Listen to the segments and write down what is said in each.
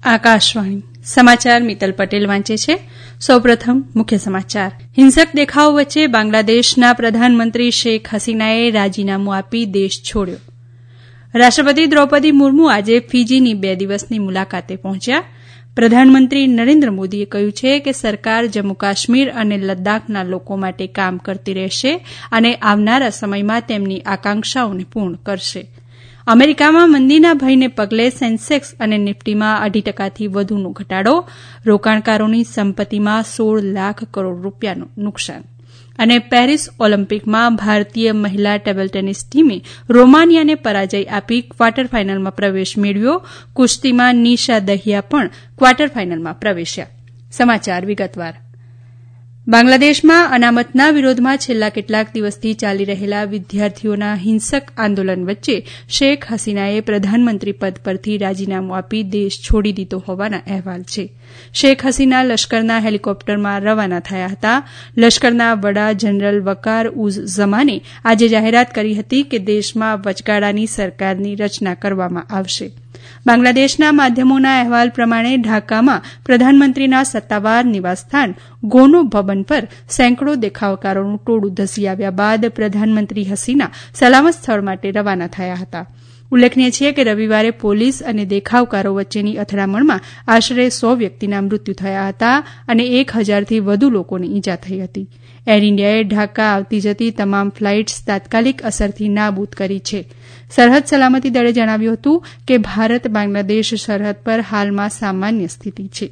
આકાશવાણી સમાચાર મિત્તલ પટેલ વાંચે છે. સૌપ્રથમ મુખ્ય સમાચાર. હિંસક દેખાવો વચ્ચે બાંગ્લાદેશના પ્રધાનમંત્રી શેખ હસીનાએ રાજીનામું આપી દેશ છોડ્યો. રાષ્ટ્રપતિ દ્રૌપદી મુર્મુ આજે ફીજીની 2 દિવસની મુલાકાતે પહોંચ્યા. પ્રધાનમંત્રી નરેન્દ્ર મોદીએ કહ્યું છે કે સરકાર જમ્મુ કાશ્મીર અને લદ્દાખના લોકો માટે કામ કરતી રહેશે અને આવનારા સમયમાં તેમની આકાંક્ષાઓને પૂર્ણ કરશે. અમેરિકામાં મંદીના ભયને પગલે સેન્સેક્સ અને નિફ્ટીમાં 2.5% વધુનો ઘટાડો, રોકાણકારોની સંપત્તિમાં 16 લાખ કરોડ રૂપિયાનું નુકસાન. અને પેરિસ ઓલિમ્પિકમાં ભારતીય મહિલા ટેબલ ટેનિસ ટીમે રોમાનિયાને પરાજય આપી ક્વાર્ટર ફાઇનલમાં પ્રવેશ મેળવ્યો. કુસ્તીમાં નિશા દહિયા પણ ક્વાર્ટર ફાઇનલમાં પ્રવેશ્યા. સમાચાર વિગતવાર. બાંગ્લાદેશમાં અનામતના વિરોધમાં છેલ્લા કેટલાક દિવસથી ચાલી રહેલા વિદ્યાર્થીઓના હિંસક આંદોલન વચ્ચે શેખ હસીનાએ પ્રધાનમંત્રી પદ પરથી રાજીનામું આપી દેશ છોડી દીધો હોવાના અહેવાલ છે. શેખ હસીના લશ્કરના હેલિકોપ્ટરમાં રવાના થયા હતા. લશ્કરના વડા જનરલ વકાર ઉઝ ઝમાને આજે જાહેરાત કરી હતી કે દેશમાં વચગાળાની સરકારની રચના કરવામાં આવશે. બાંગ્લાદેશના માધ્યમોના અહેવાલ પ્રમાણે ઢાકામાં પ્રધાનમંત્રીના સત્તાવાર નિવાસસ્થાન ગોનો ભવન પર સેંકડો દેખાવકારોનું ટોળું ધસી આવ્યા બાદ પ્રધાનમંત્રી હસીના સલામત સ્થળ માટે રવાના થયા હતા. ઉલ્લેખનીય છે કે રવિવારે પોલીસ અને દેખાવકારો વચ્ચેની અથડામણમાં આશરે 100 વ્યક્તિના મૃત્યુ થયા હતા અને 1000થી વધુ લોકોને ઇજા થઈ હતી. એર ઇન્ડિયાએ ઢાકા આવતી જતી તમામ ફ્લાઇટ્સ તાત્કાલિક અસરથી નાબૂદ કરી છે. સરહદ સલામતી દળે જણાવ્યું હતું કે ભારત બાંગ્લાદેશ સરહદ પર હાલમાં સામાન્ય સ્થિતિ છે.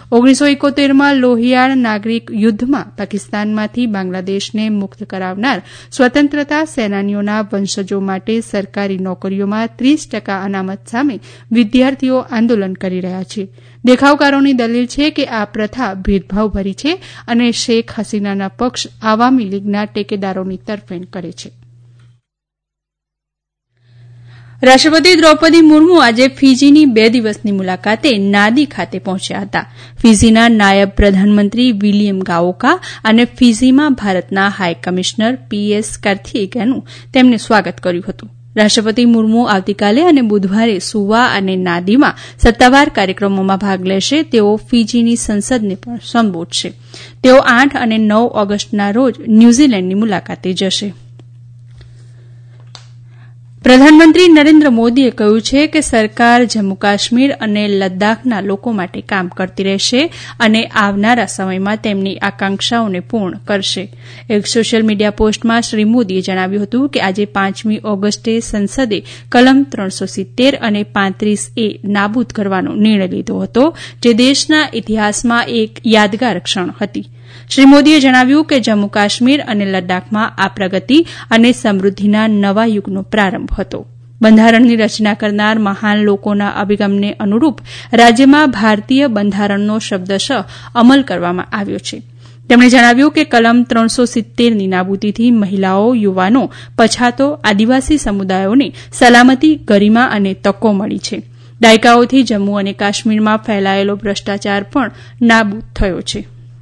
1971માં લોહિયાળ નાગરિક યુદ્ધમાં પાકિસ્તાનમાંથી બાંગ્લાદેશને મુક્ત કરાવનાર સ્વતંત્રતા સેનાનીઓના વંશજો માટે સરકારી નોકરીઓમાં 30% અનામત સામે વિદ્યાર્થીઓ આંદોલન કરી રહ્યા છે. દેખાવકારોની દલીલ છે કે આ પ્રથા ભેદભાવભરી છે અને શેખ હસીનાના પક્ષ આવામી લીગના ટેકેદારોની તરફેણ કરે છે. રાષ્ટ્રપતિ દ્રૌપદી મુર્મુ આજે ફીજીની 2 દિવસની મુલાકાતે નાદી ખાતે પહોંચ્યા હતા. ફીજીના નાયબ પ્રધાનમંત્રી વિલિયમ ગાઓકા અને ફીજીમાં ભારતના હાઈ કમિશનર પીએસ કાર્થિકેયનું તેમને સ્વાગત કર્યું હતું. રાષ્ટ્રપતિ મુર્મુ આવતીકાલે અને બુધવારે સુવા અને નાદીમાં સત્તાવાર કાર્યક્રમોમાં ભાગ લેશે. તેઓ ફીજીની સંસદને પણ સંબોધશે. તેઓ 8 અને 9 ઓગસ્ટના રોજ ન્યૂઝીલેન્ડની મુલાકાતે જશે. પ્રધાનમંત્રી નરેન્દ્ર મોદીએ કહ્યું છે કે સરકાર જમ્મુ કાશ્મીર અને લદ્દાખના લોકો માટે કામ કરતી રહેશે અને આવનારા સમયમાં તેમની આકાંક્ષાઓને પૂર્ણ કરશે. એક સોશિયલ મીડિયા પોસ્ટમાં શ્રી મોદીએ જણાવ્યું હતું કે આજે 5મી ઓગસ્ટે સંસદે કલમ 370 અને 35A નાબૂદ કરવાનો નિર્ણય લીધો હતો, જે દેશના ઇતિહાસમાં એક યાદગાર ક્ષણ હતી. શ્રી મોદીએ જણાવ્યું કે જમ્મુ કાશ્મીર અને લદ્દાખમાં આ પ્રગતિ અને સમૃદ્ધિના નવા યુગનો પ્રારંભ હતો. બંધારણની રચના કરનાર મહાન લોકોના અભિગમને અનુરૂપ રાજ્યમાં ભારતીય બંધારણનો શબ્દશઃ અમલ કરવામાં આવ્યો છે. તેમણે જણાવ્યું કે કલમ 370ની નાબૂદીથી મહિલાઓ, યુવાનો, પછાતો, આદિવાસી સમુદાયોને સલામતી, ગરિમા અને તકો મળી છે. દાયકાઓથી જમ્મુ અને કાશ્મીરમાં ફેલાયેલો ભ્રષ્ટાચાર પણ નાબૂદ થયો છે.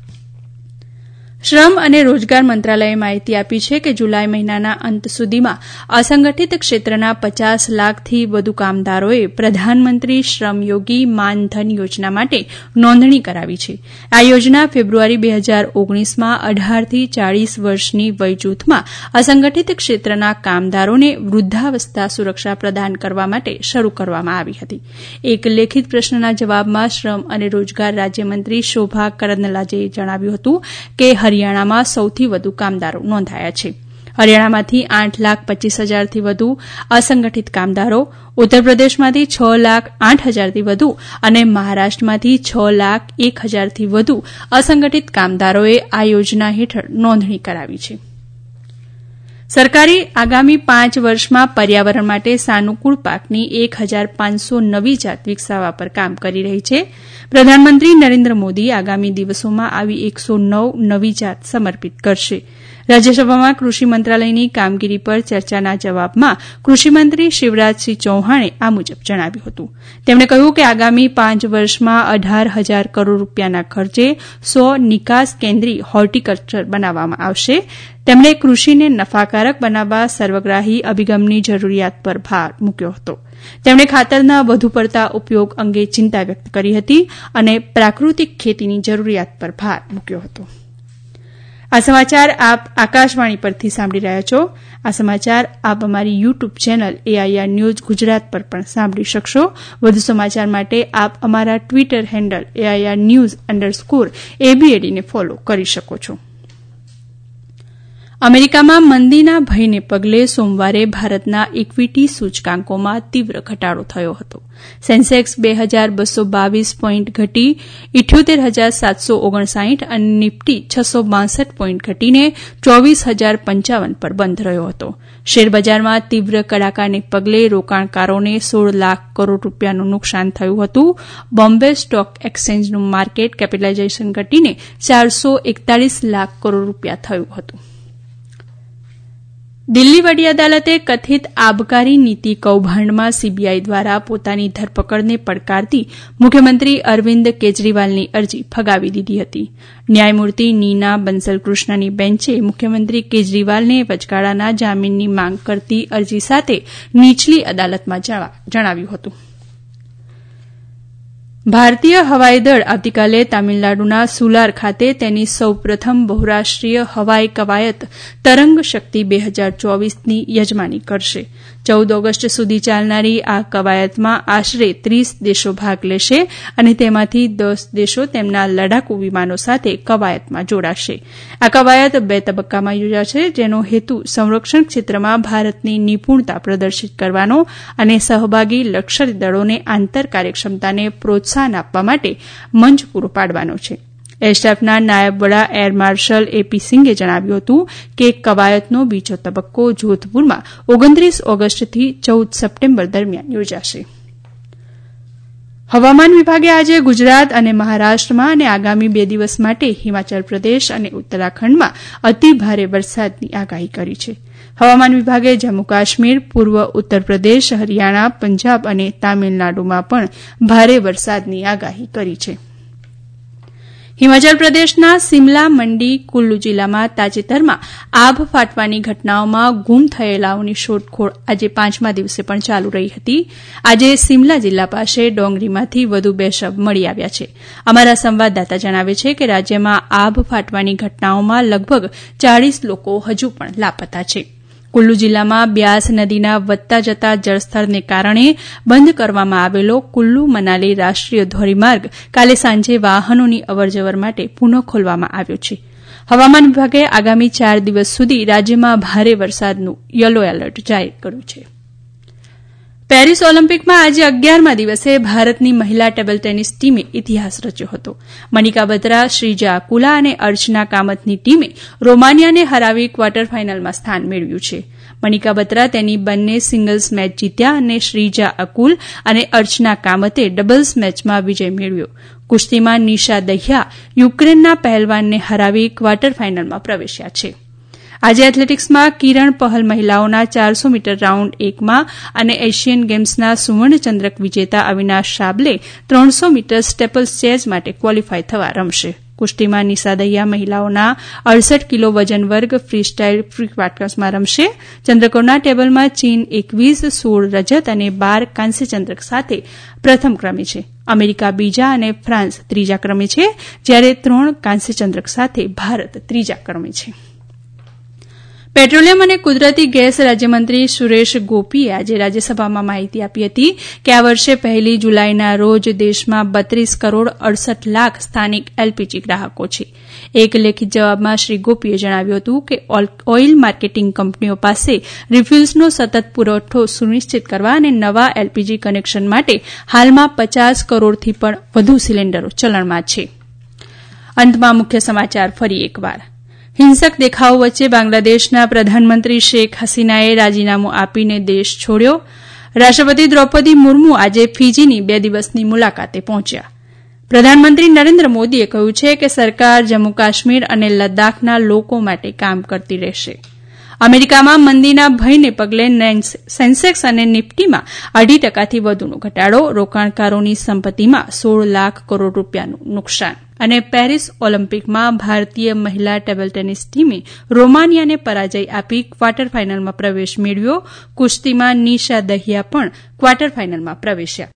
શ્રમ અને રોજગાર મંત્રાલયે માહિતી આપી છે કે જુલાઈ મહિનાના અંત સુધીમાં અસંગઠિત ક્ષેત્રના 50 લાખથી વધુ કામદારોએ પ્રધાનમંત્રી શ્રમયોગી માનધન યોજના માટે નોંધણી કરાવી છે. આ યોજના ફેબ્રુઆરી 2019માં 18થી 40 વર્ષની વયજૂથમાં અસંગઠિત ક્ષેત્રના કામદારોને વૃદ્ધાવસ્થા સુરક્ષા પ્રદાન કરવા માટે શરૂ કરવામાં આવી હતી. એક લેખિત પ્રશ્નના જવાબમાં શ્રમ અને રોજગાર રાજ્યમંત્રી શોભા કરંદલાજેએ જણાવ્યું હતું કે હરિયાણામાં સૌથી વધુ કામદારો નોંધાયા છે. હરિયાણામાંથી 8,25,000થી વધુ અસંગઠિત કામદારો, ઉત્તરપ્રદેશમાંથી 6,08,000થી વધુ અને મહારાષ્ટ્રમાંથી 6,01,000થી વધુ અસંગઠિત કામદારોએ આ યોજના હેઠળ નોંધણી કરાવી છે. સરકારે આગામી 5 વર્ષમાં પર્યાવરણ માટે સાનુકૂળ પાકની 1,500 નવી જાત વિકસાવવા પર કામ કરી રહી છે. પ્રધાનમંત્રી નરેન્દ્ર મોદી આગામી દિવસોમાં આવી 109 નવી જાત સમર્પિત કરશે. રાજ્યસભામાં કૃષિ મંત્રાલયની કામગીરી પર ચર્ચાના જવાબમાં કૃષિમંત્રી શિવરાજસિંહ ચૌહાણે આ મુજબ જણાવ્યું હતું. તેમણે કહ્યું કે આગામી 5 વર્ષમાં 18,000 કરોડ રૂપિયાના ખર્ચે 100 નિકાસ કેન્દ્રી હોર્ટિકલ્ચર બનાવવામાં આવશે. તેમણે કૃષિને નફાકારક બનાવવા સર્વગ્રાહી અભિગમની જરૂરિયાત પર ભાર મૂક્યો હતો. તેમણે ખાતરના વધુ પડતા ઉપયોગ અંગે ચિંતા વ્યક્ત કરી હતી અને પ્રાકૃતિક ખેતીની જરૂરિયાત પર ભાર મૂક્યો હતો. આ સમાચાર આપ આકાશવાણી પરથી સાંભળી રહ્યા છો. આ સમાચાર આપ અમારી YouTube channel AIR news Gujarat પર પણ સાંભળી શકશો. વધુ સમાચાર માટે આપ અમારા ટ્વિટર હેન્ડલ AIR_news_ABAD ને ફોલો કરી શકો છો. અમેરિકામાં મંદીના ભયને પગલે સોમવારે ભારતના ઇક્વિટી સૂચકાંકોમાં તીવ્ર ઘટાડો થયો હતો. સેન્સેક્સ 2,222 પોઈન્ટ ઘટી 78,759 અને નિફ્ટી 662 પોઈન્ટ ઘટીને 24,055 પર બંધ રહ્યો હતો. શેરબજારમાં તીવ્ર કડાકાને પગલે રોકાણકારોને 16 લાખ કરોડ રૂપિયાનું નુકસાન થયું હતું. બોમ્બે સ્ટોક એક્સચેન્જનું માર્કેટ કેપિટલાઇઝેશન ઘટીને 441 લાખ કરોડ રૂપિયા થયું હતું. દિલ્હી વડી અદાલતે કથિત આબકારી નીતિ કૌભાંડમાં CBI દ્વારા પોતાની ધરપકડને પડકારતી મુખ્યમંત્રી અરવિંદ કેજરીવાલની અરજી ફગાવી દીધી હતી. ન્યાયમૂર્તિ નીના બંસલ કૃષ્ણની બેન્ચે મુખ્યમંત્રી કેજરીવાલને વચગાળાના જામીનની માંગ કરતી અરજી સાથે નીચલી અદાલતમાં જણાવ્યું હતું. ભારતીય હવાઈદળ આવતીકાલે તામિલનાડુના સુલાર ખાતે તેની સૌપ્રથમ બહુરાષ્ટ્રીય હવાઈ કવાયત તરંગ શક્તિ 2024ની યજમાની કરશે. 14 ઓગસ્ટ સુધી ચાલનારી આ કવાયતમાં આશરે 30 દેશો ભાગ લેશે અને તેમાંથી 10 દેશો તેમના લડાકુ વિમાનો સાથે કવાયતમાં જોડાશે. આ કવાયત 2 તબક્કામાં યોજાશે, જેનો હેતુ સંરક્ષણ ક્ષેત્રમાં ભારતની નિપુણતા પ્રદર્શિત કરવાનો અને સહભાગી લશ્કરી દળોને આંતર કાર્યક્ષમતાને પ્રોત્સાહન આપવા માટે મંચ પૂરો પાડવાનો છે. એર સ્ટાફના નાયબ વડા એર માર્શલ AP સિંઘે જણાવ્યું હતું કે કવાયતનો બીજો તબક્કો જોધપુરમાં 29 ઓગસ્ટથી 14 સપ્ટેમ્બર દરમિયાન યોજાશે. હવામાન વિભાગે આજે ગુજરાત અને મહારાષ્ટ્રમાં અને આગામી 2 દિવસ માટે હિમાચલ પ્રદેશ અને ઉત્તરાખંડમાં અતિ ભારે વરસાદની આગાહી કરી છે. હવામાન વિભાગે જમ્મુ કાશ્મીર, પૂર્વ ઉત્તર પ્રદેશ, હરિયાણા, પંજાબ અને તામિલનાડુમાં પણ ભારે વરસાદની આગાહી કરી છે. હિમાચલ પ્રદેશના સિમલા, મંડી, કુલ્લુ જિલ્લામાં તાજેતરમાં આભ ફાટવાની ઘટનાઓમાં ગુમ થયેલાઓની શોધખોળ આજે 5મા દિવસે પણ ચાલુ રહી હતી. આજે સિમલા જિલ્લા પાસે ડોંગરીમાંથી વધુ 2 શવ મળી આવ્યા છે. અમારા સંવાદદાતા જણાવે છે કે રાજ્યમાં આભ ફાટવાની ઘટનાઓમાં લગભગ 40 લોકો હજુ પણ લાપતા છે. કુલ્લુ જિલ્લામાં બ્યાસ નદીના વધતા જતા જળસ્તરને કારણે બંધ કરવામાં આવેલો કુલ્લુ મનાલી રાષ્ટ્રીય ધોરીમાર્ગ કાલે સાંજે વાહનોની અવરજવર માટે પુનઃ ખોલવામાં આવ્યો છે. હવામાન વિભાગે આગામી 4 દિવસ સુધી રાજ્યમાં ભારે વરસાદનું યલો એલર્ટ જાહેર કર્યું છે. પેરિસ ઓલિમ્પિકમાં આજે 11મા દિવસે ભારતની મહિલા ટેબલ ટેનિસ ટીમે ઇતિહાસ રચ્યો હતો. મનિકા બત્રા, શ્રીજા અકુલા અને અર્ચના કામતની ટીમે રોમાનિયાને હરાવી ક્વાર્ટર ફાઇનલમાં સ્થાન મેળવ્યું છે. મનિકા બત્રા તેની બંને સિંગલ્સ મેચ જીત્યા અને શ્રીજા અકુલ અને અર્ચના કામતે ડબલ્સ મેચમાં વિજય મેળવ્યો. કુસ્તીમાં નિશા દહિયા યુક્રેનના પહેલવાનને હરાવી ક્વાર્ટર ફાઇનલમાં પ્રવેશ્યા છે. આજે એથ્લેટિક્સમાં કિરણ પહલ મહિલાઓના 400 મીટર રાઉન્ડ 1માં અને એશિયન ગેમ્સના સુવર્ણચંદ્રક વિજેતા Avinash Sable 300 metre steeplechase માટે ક્વોલિફાય થવા રમશે. કુસ્તીમાં નિશા દહિયા મહિલાઓના 68 કિલો વજન વર્ગ ફ્રી સ્ટાઇલ ફ્રી ક્વાર્ટર્સમાં રમશે. ચંદ્રકોના ટેબલમાં ચીન 21, 16 રજત અને 12 કાંસ્ય ચંદ્રક સાથે પ્રથમ ક્રમે છે. અમેરિકા બીજા અને ફ્રાન્સ ત્રીજા ક્રમે છે, જ્યારે 3 કાંસ્ય ચંદ્રક સાથે ભારત ત્રીજા ક્રમે છે. પેટ્રોલિયમ અને કુદરતી ગેસ રાજ્યમંત્રી સુરેશ ગોપીએ આજે રાજ્યસભામાં માહિતી આપી હતી કે આ વર્ષે 1 જુલાઈના રોજ દેશમાં 32 કરોડ 68 લાખ સ્થાનિક LPG ગ્રાહકો છે. એક લેખિત જવાબમાં શ્રી ગોપીએ જણાવ્યું હતું કે ઓઇલ માર્કેટિંગ કંપનીઓ પાસે રિફ્યુલ્સનો સતત પુરવઠો સુનિશ્ચિત કરવા અને નવા LPG કનેક્શન માટે હાલમાં 50 કરોડથી પણ વધુ સિલિન્ડરો ચલણમાં છે. અંતમાં મુખ્ય સમાચાર ફરી એકવાર. હિંસક દેખાવો વચ્ચે બાંગ્લાદેશના પ્રધાનમંત્રી શેખ હસીનાએ રાજીનામું આપીને દેશ છોડ્યો. રાષ્ટ્રપતિ દ્રૌપદી મુર્મુ આજે ફીજીની 2 દિવસની મુલાકાતે પહોંચ્યા. પ્રધાનમંત્રી નરેન્દ્ર મોદીએ કહ્યું છે કે સરકાર જમ્મુ કાશ્મીર અને લદ્દાખના લોકો માટે કામ કરતી રહેશે. અમેરિકામાં મંદીના ભયને પગલે સેન્સેક્સ અને નિફ્ટીમાં 2.5% વધુનો ઘટાડો, રોકાણકારોની સંપત્તિમાં 16 લાખ કરોડ રૂપિયાનું નુકસાન. અને પેરિસ ઓલિમ્પિકમાં ભારતીય મહિલા ટેબલ ટેનિસ ટીમે રોમાનિયાને પરાજય આપી ક્વાર્ટર ફાઇનલમાં પ્રવેશ મેળવ્યો. કુસ્તીમાં નિશા દહિયા પણ ક્વાર્ટર ફાઇનલમાં પ્રવેશ્યા.